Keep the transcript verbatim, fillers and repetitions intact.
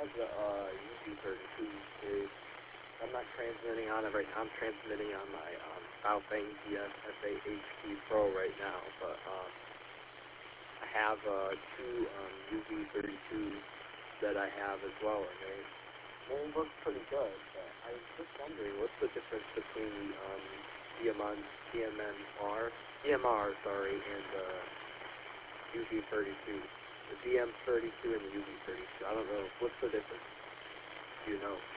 have the uh, U V thirty-two series. I'm not transmitting on it right now. I'm transmitting on my um, Baofeng D S S A H P Pro right now, but um, I have uh, two um, U V thirty-twos that I have as well, and they, they work pretty good. But I was just wondering, what's the difference between the um, D M R, D M R, D M R, sorry, and the U V thirty-two? The D M thirty-two and the U V thirty-two. I don't know. What's the difference? Do you know?